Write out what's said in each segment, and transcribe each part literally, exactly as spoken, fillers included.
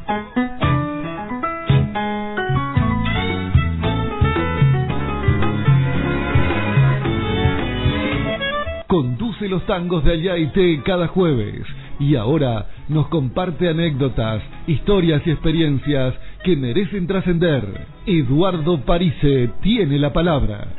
Conduce los tangos de Ayaité cada jueves y ahora nos comparte anécdotas, historias y experiencias que merecen trascender. Eduardo Parise tiene la palabra.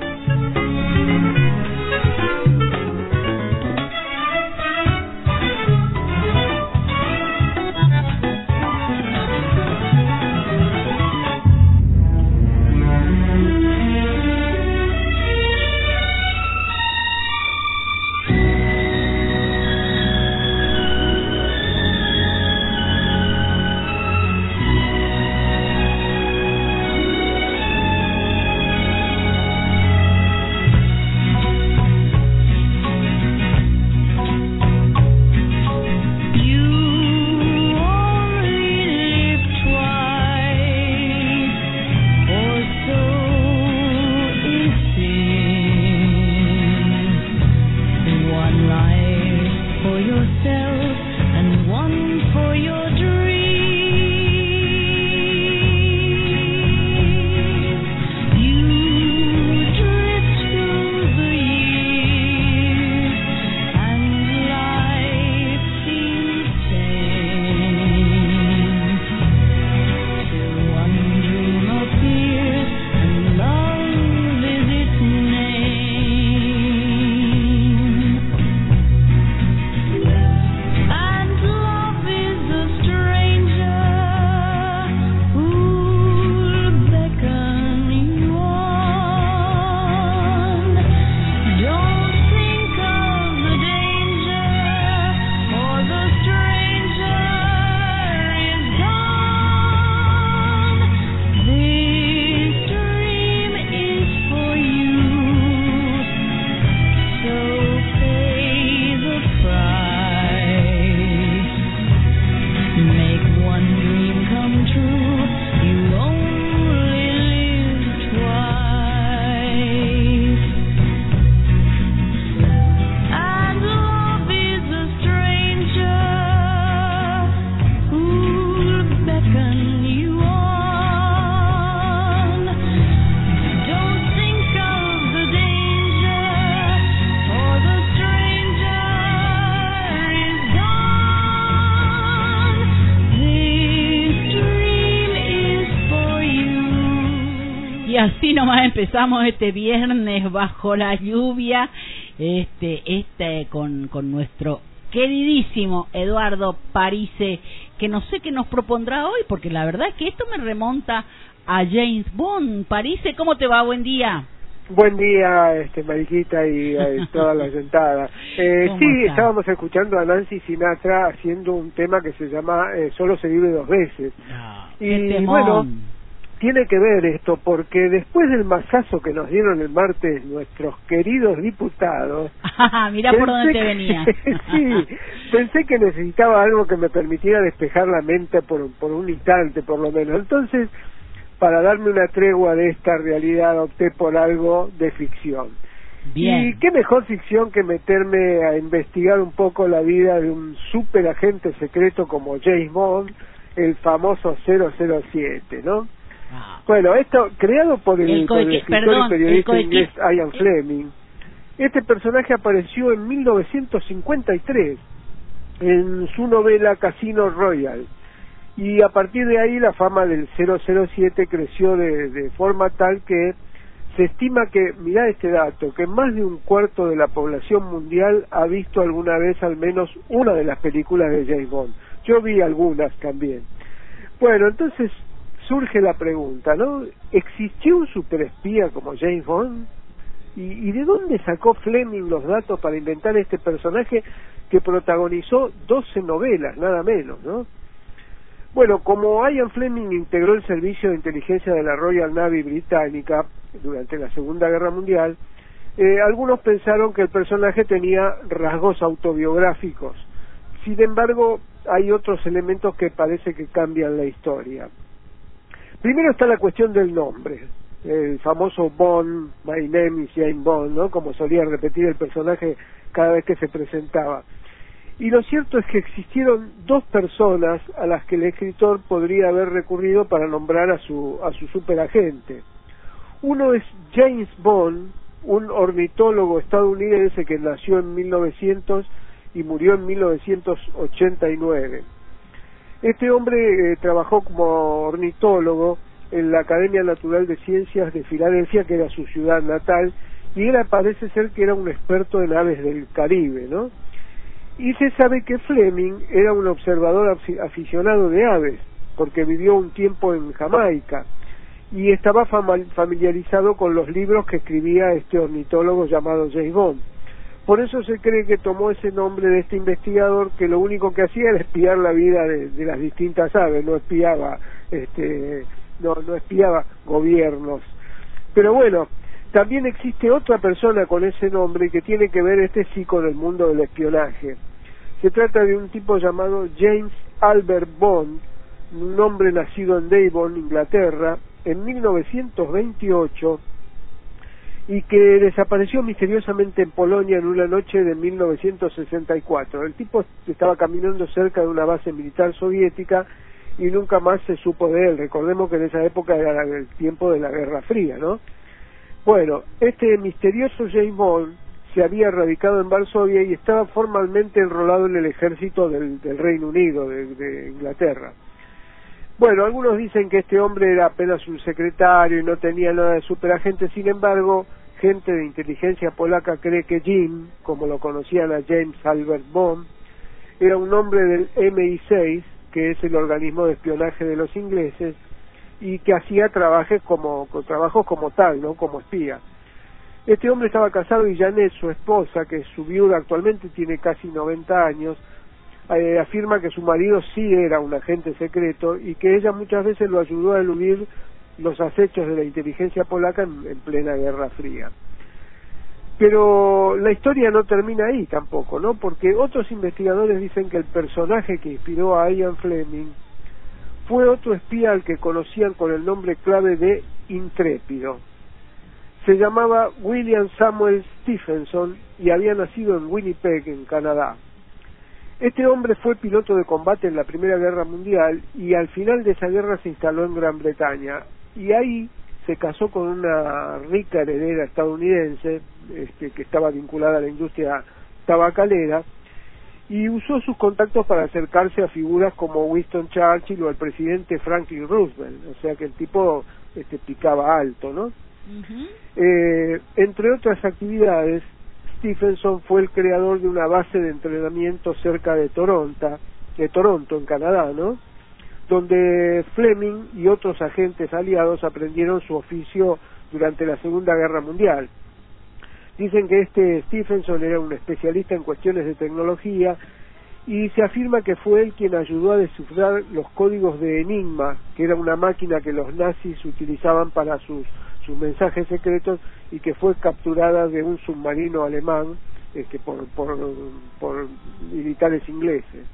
Y así nomás empezamos este viernes bajo la lluvia, este, este con, con nuestro queridísimo Eduardo Parise, que no sé qué nos propondrá hoy, porque la verdad es que esto me remonta a James Bond. Parise, ¿cómo te va? Buen día. Buen día, este, Mariquita y eh, toda la sentada. Eh, sí, está? estábamos escuchando a Nancy Sinatra haciendo un tema que se llama eh, Solo se vive dos veces. No, y bueno, tiene que ver esto, porque después del masazo que nos dieron el martes nuestros queridos diputados... Mirá por dónde te venía. Sí, pensé que necesitaba algo que me permitiera despejar la mente por, por un instante, por lo menos. Entonces, para darme una tregua de esta realidad, opté por algo de ficción. Bien. Y qué mejor ficción que meterme a investigar un poco la vida de un super agente secreto como James Bond, el famoso cero cero siete, ¿no? Ah. Bueno, esto creado por el, el, por el escritor perdón, y periodista inglés Ian Fleming. Este personaje apareció en mil novecientos cincuenta y tres en su novela Casino Royale, y a partir de ahí la fama del cero cero siete creció de, de forma tal que se estima que, mirá este dato, que más de un cuarto de la población mundial ha visto alguna vez al menos una de las películas de James Bond. Yo vi algunas también. Bueno, entonces surge la pregunta, ¿no? ¿Existió un superespía como James Bond? ¿Y, y de dónde sacó Fleming los datos para inventar este personaje que protagonizó doce novelas, nada menos, ¿no? Bueno, como Ian Fleming integró el servicio de inteligencia de la Royal Navy británica durante la Segunda Guerra Mundial, eh, algunos pensaron que el personaje tenía rasgos autobiográficos. Sin embargo, hay otros elementos que parece que cambian la historia. Primero está la cuestión del nombre, el famoso Bond, my name is James Bond, ¿no? Como solía repetir el personaje cada vez que se presentaba. Y lo cierto es que existieron dos personas a las que el escritor podría haber recurrido para nombrar a su, a su superagente. Uno es James Bond, un ornitólogo estadounidense que nació en mil novecientos y murió en mil novecientos ochenta y nueve. Este hombre eh, trabajó como ornitólogo en la Academia Natural de Ciencias de Filadelfia, que era su ciudad natal, y era, parece ser que era un experto en aves del Caribe, ¿no? Y se sabe que Fleming era un observador aficionado de aves, porque vivió un tiempo en Jamaica, y estaba familiarizado con los libros que escribía este ornitólogo llamado James Bond. Por eso se cree que tomó ese nombre de este investigador, que lo único que hacía era espiar la vida de, de las distintas aves, no espiaba, este, no, no espiaba gobiernos. Pero bueno, también existe otra persona con ese nombre que tiene que ver, este sí, con el mundo del espionaje. Se trata de un tipo llamado James Albert Bond, un hombre nacido en Devon, Inglaterra, en mil novecientos veintiocho, y que desapareció misteriosamente en Polonia en una noche de mil novecientos sesenta y cuatro. El tipo estaba caminando cerca de una base militar soviética y nunca más se supo de él. Recordemos que en esa época era el tiempo de la Guerra Fría, ¿no? Bueno, este misterioso James Bond se había radicado en Varsovia y estaba formalmente enrolado en el ejército del, del Reino Unido, de, de Inglaterra. Bueno, algunos dicen que este hombre era apenas un secretario y no tenía nada de superagente. Sin embargo, gente de inteligencia polaca cree que Jim, como lo conocían a James Albert Bond, era un hombre del M I seis, que es el organismo de espionaje de los ingleses, y que hacía trabajos como, trabajos como tal, ¿no? Como espía. Este hombre estaba casado y Janet, su esposa, que es su viuda actualmente, tiene casi noventa años, Eh, afirma que su marido sí era un agente secreto y que ella muchas veces lo ayudó a eludir los acechos de la inteligencia polaca en, en plena Guerra Fría. Pero la historia no termina ahí tampoco, ¿no? Porque otros investigadores dicen que el personaje que inspiró a Ian Fleming fue otro espía al que conocían con el nombre clave de Intrépido. Se llamaba William Samuel Stephenson y había nacido en Winnipeg, en Canadá. Este hombre fue piloto de combate en la Primera Guerra Mundial y al final de esa guerra se instaló en Gran Bretaña y ahí se casó con una rica heredera estadounidense este, que estaba vinculada a la industria tabacalera y usó sus contactos para acercarse a figuras como Winston Churchill o el presidente Franklin Roosevelt, o sea que el tipo este, picaba alto, ¿no? Uh-huh. Eh, entre otras actividades, Stephenson fue el creador de una base de entrenamiento cerca de Toronto, de Toronto, en Canadá, ¿no? Donde Fleming y otros agentes aliados aprendieron su oficio durante la Segunda Guerra Mundial. Dicen que este Stephenson era un especialista en cuestiones de tecnología y se afirma que fue él quien ayudó a descifrar los códigos de Enigma, que era una máquina que los nazis utilizaban para sus sus mensajes secretos y que fue capturada de un submarino alemán este, por, por, por militares ingleses.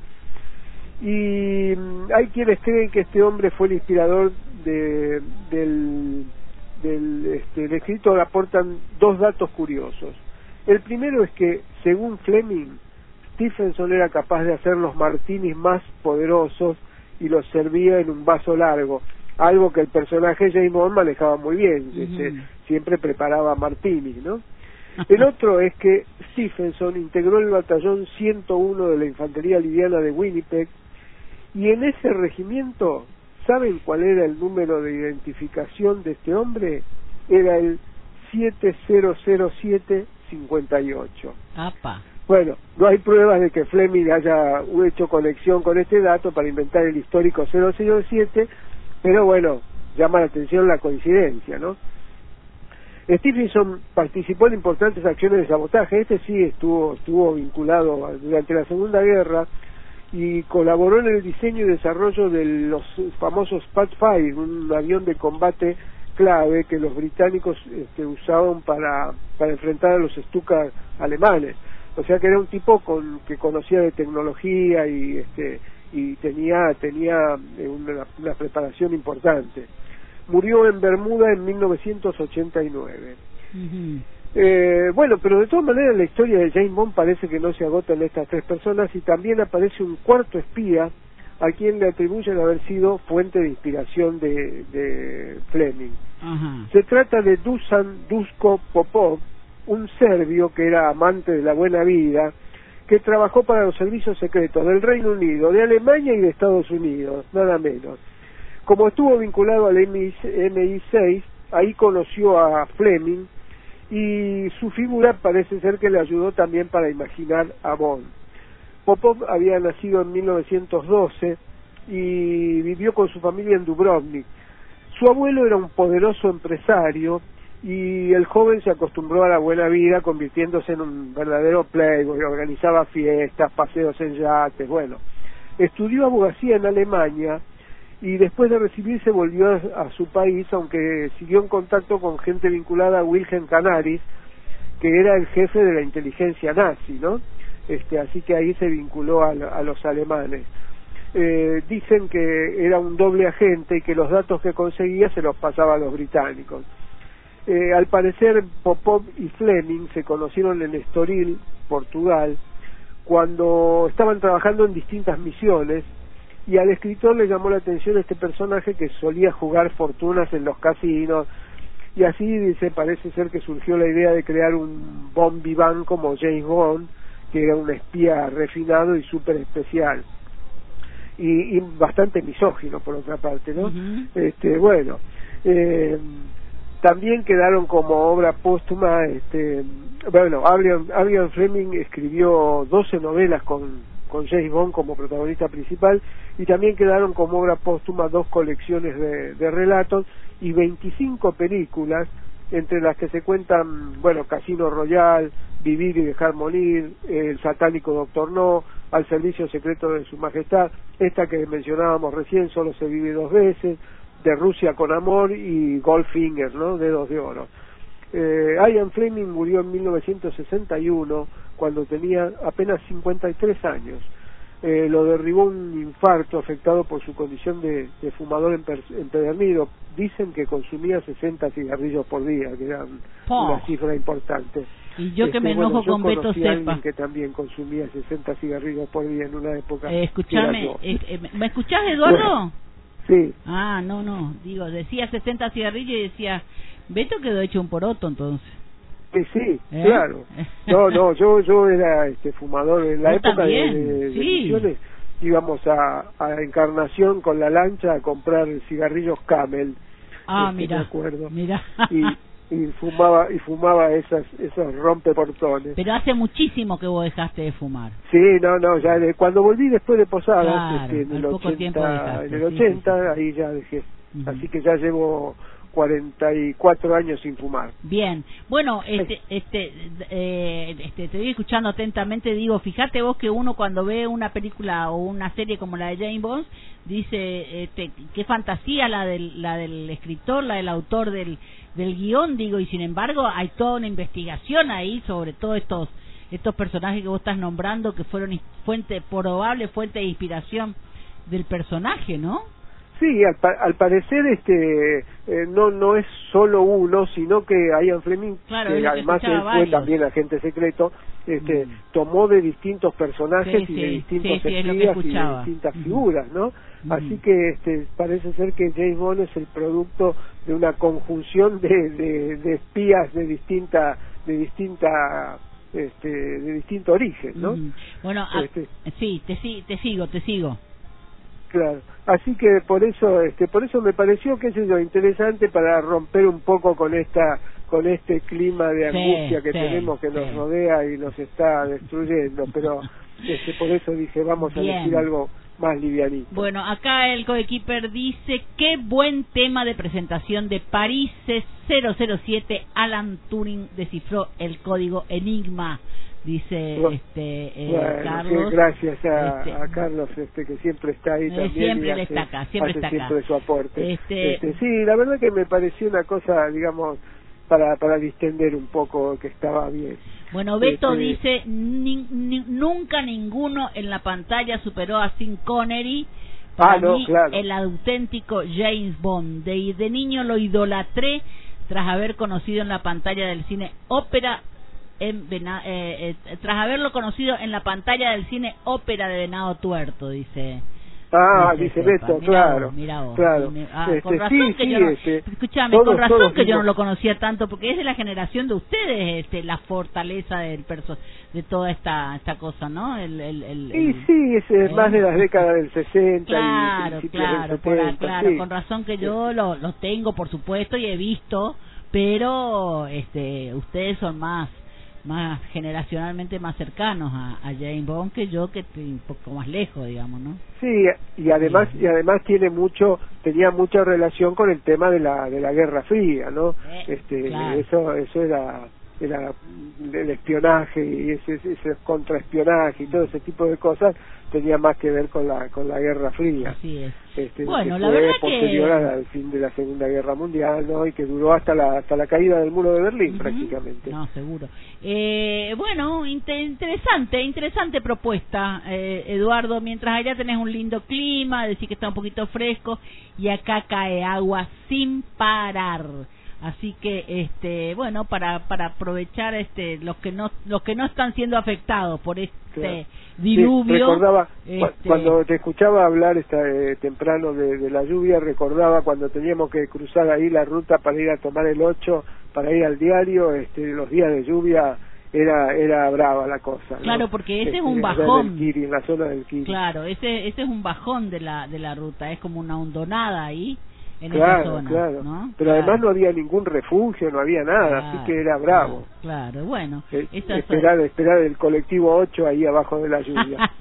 Y hay quienes creen que este hombre fue el inspirador de, del, del, este, el escritor. Aportan dos datos curiosos. El primero es que, según Fleming, Stephenson era capaz de hacer los martinis más poderosos y los servía en un vaso largo, algo que el personaje James Bond manejaba muy bien, uh-huh. este, siempre preparaba martinis, ¿no? El otro es que Stephenson integró el batallón ciento uno de la Infantería Liviana de Winnipeg y en ese regimiento, ¿saben cuál era el número de identificación de este hombre? Era el siete cero cero siete cincuenta y ocho. Apa. Bueno, no hay pruebas de que Fleming haya hecho conexión con este dato para inventar el histórico cero cero siete, pero bueno, llama la atención la coincidencia, ¿no? Stephenson participó en importantes acciones de sabotaje. Este sí estuvo estuvo vinculado durante la Segunda Guerra y colaboró en el diseño y desarrollo de los famosos Spitfire, un avión de combate clave que los británicos este, usaban para para enfrentar a los Stuka alemanes. O sea que era un tipo con que conocía de tecnología y este y tenía tenía una, una preparación importante. Murió en Bermuda en mil novecientos ochenta y nueve. Uh-huh. Eh, bueno, pero de todas maneras la historia de James Bond parece que no se agota en estas tres personas, y también aparece un cuarto espía a quien le atribuyen haber sido fuente de inspiración de, de Fleming. Ajá. Se trata de Dusan Duško Popov, un serbio que era amante de la buena vida, que trabajó para los servicios secretos del Reino Unido, de Alemania y de Estados Unidos, nada menos. Como estuvo vinculado al M I seis, ahí conoció a Fleming, y su figura parece ser que le ayudó también para imaginar a Bond. Popov había nacido en mil novecientos doce y vivió con su familia en Dubrovnik. Su abuelo era un poderoso empresario y el joven se acostumbró a la buena vida, convirtiéndose en un verdadero playboy, organizaba fiestas, paseos en yates, bueno. Estudió abogacía en Alemania y después de recibirse volvió a, a su país, aunque siguió en contacto con gente vinculada a Wilhelm Canaris, que era el jefe de la inteligencia nazi, ¿no? Este, así que ahí se vinculó a, a los alemanes. Eh, dicen que era un doble agente y que los datos que conseguía se los pasaba a los británicos. Eh, al parecer Popov y Fleming se conocieron en Estoril, Portugal, cuando estaban trabajando en distintas misiones, y al escritor le llamó la atención este personaje que solía jugar fortunas en los casinos, y así dice, parece ser que surgió la idea de crear un Bond vivant como James Bond, que era un espía refinado y súper especial, y, y bastante misógino por otra parte, ¿no? Uh-huh. Este, bueno, eh, también quedaron como obra póstuma, este, bueno, Adrian, Adrian Fleming escribió doce novelas con, con James Bond como protagonista principal, y también quedaron como obra póstuma dos colecciones de, de relatos y veinticinco películas, entre las que se cuentan, bueno, Casino Royale, Vivir y Dejar Morir, El Satánico Doctor No, Al Servicio Secreto de Su Majestad, esta que mencionábamos recién, Solo se vive dos veces, De Rusia con Amor, y Goldfinger, ¿no? Dedos de Oro. Eh, Ian Fleming murió en mil novecientos sesenta y uno, cuando tenía apenas cincuenta y tres años. Eh, lo derribó un infarto afectado por su condición de, de fumador empedernido. Dicen que consumía sesenta cigarrillos por día, que era oh. una cifra importante. Y yo este, que me enojo bueno, con Beto Cepa, que también consumía sesenta cigarrillos por día en una época. Eh, escuchame, eh, eh, ¿me escuchás, Eduardo? Bueno, sí. Ah, no, no, digo, decía sesenta cigarrillos y decía, Beto quedó hecho un poroto entonces. Sí, sí, ¿Eh? claro. No, no, yo yo era este fumador en la yo época también, de, de, sí. de Misiones. Íbamos a, a Encarnación con la lancha a comprar cigarrillos Camel. Ah, este, mira, me acuerdo. mira. Y, y fumaba y fumaba esas esos rompeportones. Pero hace muchísimo que vos dejaste de fumar. Sí, no, no, ya de, cuando volví después de Posadas, claro, este, en el al poco tiempo ochenta, dejaste, en el sí, ochenta, sí, sí. ahí ya dejé. Uh-huh. Así que ya llevo cuarenta y cuatro años sin fumar. Bien, bueno, este, este, eh, este, te voy escuchando atentamente. Digo, fíjate vos que uno cuando ve una película o una serie como la de James Bond dice, este, qué fantasía la del, la del escritor, la del autor del, del guión, digo, y sin embargo hay toda una investigación ahí sobre todos estos, estos personajes que vos estás nombrando que fueron fuente, probable fuente de inspiración del personaje, ¿no? Sí, al, pa al parecer este eh, no no es solo uno, sino que Ian Fleming, claro, que además él fue varios. también agente secreto, este mm. tomó de distintos personajes sí, y de sí, distintos sí, sí, espías y de distintas mm. figuras, ¿no? Mm. Así que este parece ser que James Bond es el producto de una conjunción de, de, de espías de distinta de distinta este de distinto origen, ¿no? Mm. Bueno, este, a, sí, te te sigo, te sigo. Claro, así que por eso, este, por eso me pareció, qué sé yo, interesante para romper un poco con esta, con este clima de angustia sí, que sí, tenemos que sí. nos rodea y nos está destruyendo. Pero, este, por eso dije, vamos a Bien. decir algo más livianito. Bueno, acá el coequiper dice, qué buen tema de presentación de París cero cero siete. Alan Turing descifró el código Enigma. Dice bueno, este eh, bueno, Carlos, sí, gracias a, este, a Carlos este que siempre está ahí eh, también siempre y hace, está acá, siempre hace está siempre acá. su aporte este, este, sí, la verdad que me pareció una cosa, digamos, para para distender un poco, que estaba bien. Bueno, Beto este, dice ni, ni, nunca ninguno en la pantalla superó a Sean Connery. Para ah, no, mí, claro. el auténtico James Bond. De, de niño lo idolatré tras haber conocido en la pantalla del cine ópera en Vena, eh, eh, tras haberlo conocido en la pantalla del cine ópera de Venado Tuerto, dice. Ah, dice, dice Beto, mirá claro, vos, mirá vos. claro. Me, ah, este, con razón sí, que sí, yo no, este, escuchame, todos, con razón todos que yo no vimos. lo conocía tanto, porque es de la generación de ustedes, este, la fortaleza del perso, de toda esta esta cosa, ¿no? El, el, el, Sí, el, sí, es eh, ¿eh? más de las décadas del sesenta Claro, y principios claro, del por, setenta, claro, sí. con razón que yo lo, lo tengo, por supuesto, y he visto, pero este, ustedes son más más generacionalmente más cercanos a, a James Bond que yo, que estoy un poco más lejos, digamos, ¿no? Sí, y además Sí. y además tiene mucho tenía mucha relación con el tema de la de la Guerra Fría, ¿no? Eh, este claro. eso eso era era el espionaje y ese ese contraespionaje y todo ese tipo de cosas tenía más que ver con la con la Guerra Fría. Así es. Este, Bueno, que la fue verdad posterior que... al fin de la Segunda Guerra Mundial, ¿no? Y que duró hasta la hasta la caída del muro de Berlín, Uh-huh. prácticamente. No, seguro. Eh, bueno, inter- interesante, interesante propuesta, eh, Eduardo. Mientras allá tenés un lindo clima, decir que está un poquito fresco, y acá cae agua sin parar. Así que, este, bueno, para para aprovechar, este, los que no los que no están siendo afectados por este Claro. diluvio. Sí, recordaba este... cuando te escuchaba hablar esta, eh, temprano de, de la lluvia, recordaba cuando teníamos que cruzar ahí la ruta para ir a tomar el ocho, para ir al diario, este, los días de lluvia era era brava la cosa, ¿no? Claro, porque ese este, es un allá bajón. en el Kiri, en la zona del Kiri. Claro, ese ese es un bajón de la de la ruta, es como una hondonada ahí en Claro, esa zona, claro. ¿no? Pero Claro. además no había ningún refugio, no había nada, Claro, así que era bravo. Claro, claro. Bueno, Eh, esa es- esperar esperar el colectivo ocho ahí abajo de la lluvia.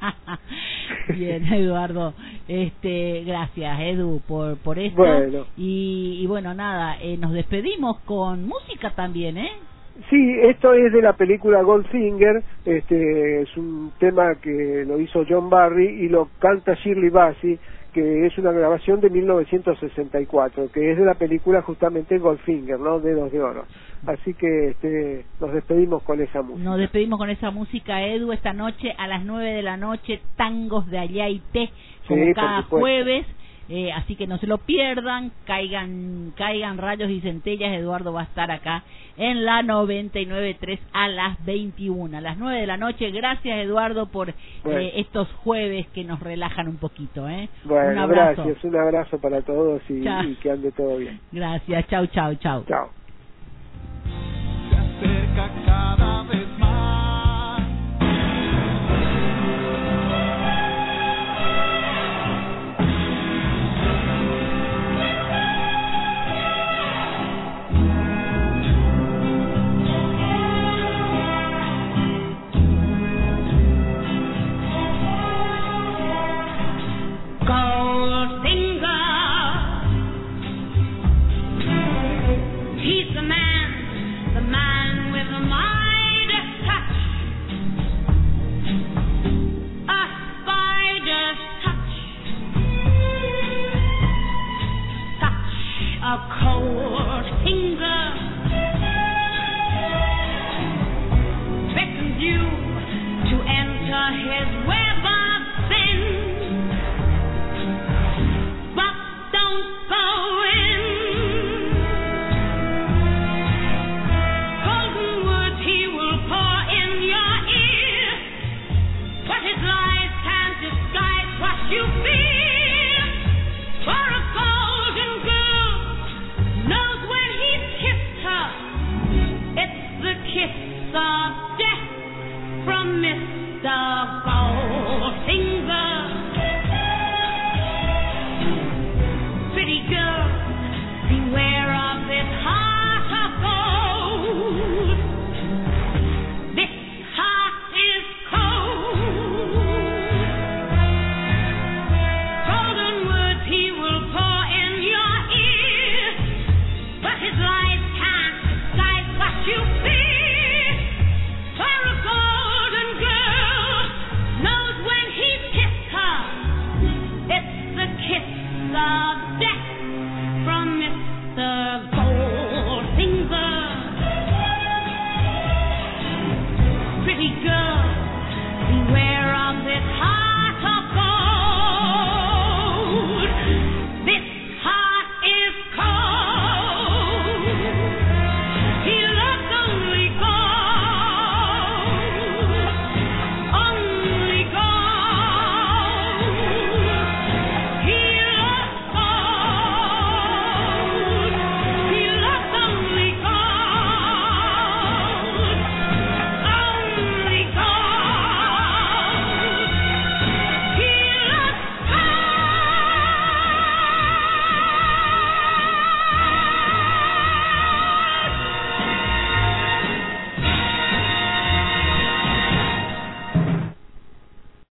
Bien, Eduardo, este, gracias, Edu, por por esto. Bueno. Y, y bueno, nada, eh, nos despedimos con música también, ¿eh? Sí, esto es de la película Goldfinger, este es un tema que lo hizo John Barry y lo canta Shirley Bassey, que es una grabación de mil novecientos sesenta y cuatro, que es de la película justamente Goldfinger, ¿no? Dedos de Oro. Así que este nos despedimos con esa música. Nos despedimos con esa música, Edu, esta noche a las nueve de la noche, Tangos de Allá y Té, como Sí, por cada supuesto. jueves. Eh, así que no se lo pierdan, caigan caigan rayos y centellas. Eduardo va a estar acá en la noventa y nueve punto tres a las veintiuna, a las nueve de la noche. Gracias, Eduardo, por Bueno. eh, estos jueves que nos relajan un poquito, ¿eh? Bueno, un abrazo. gracias, un abrazo para todos y, Chao. y que ande todo bien. Gracias, chau, chau, chau. Chao. Se acerca cada vez más.